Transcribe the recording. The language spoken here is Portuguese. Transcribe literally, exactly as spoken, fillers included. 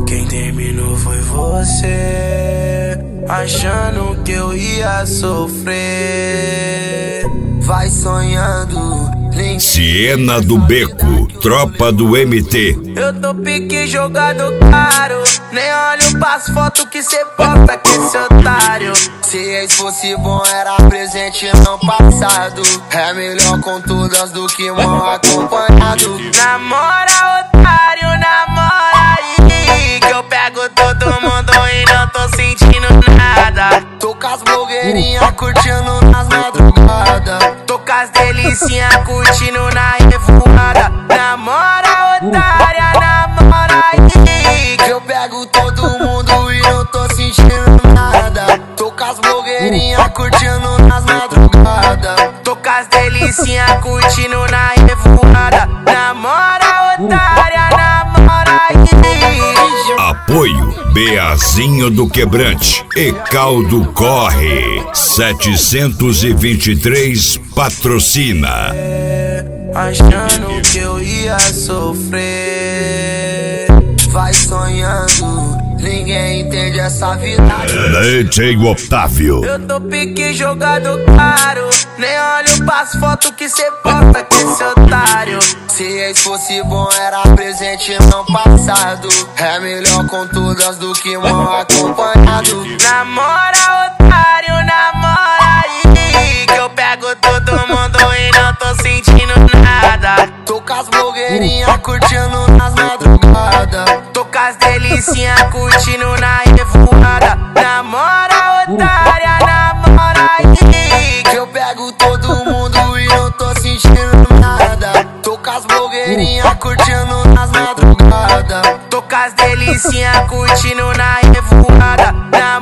Quem terminou foi você, achando que eu ia sofrer. Vai sonhando. Siena do Beco, tropa do M T. Eu tô pique jogado caro, nem olho pras fotos que cê posta com esse otário. Se ex fosse bom era presente não passado. É melhor com todas do que mal acompanhado. Namora otário, namora aí, que eu pego todo mundo e não tô sentindo nada. Tô com as blogueirinhas curtindo nas madrugadas. Tô com as delicinhas curtindo na revoada. Namora otária, namora aí, que eu pego todo mundo e não tô sentindo nada. Tô com as blogueirinhas curtindo nas madrugadas. Tô com as delicinhas curtindo na revoada. Namora otária, namora aí. Apoio Beazinho do Quebrante e Caldo Corre setecentos e vinte e três patrocina. Achando que eu ia sofrer, vai sonhando, ninguém entende essa vida. D J Otávio. Eu tô pique jogado caro, nem olho pras fotos que cê posta com esse otário. Se ex fosse bom era presente não passado. É melhor com todas do que mal acompanhado. Namora otário, namora aí, que eu pego todo mundo e não tô sentindo nada. Tô com as blogueirinhas curtindo nas madrugadas. Tô com as delicinhas curtindo na revoada. Namora otária, namora aí, que eu pego todo mundo e não tô sentindo nada. Tô com as blogueirinhas curtindo nas madrugadas. Tô com as delicinhas curtindo na revoada.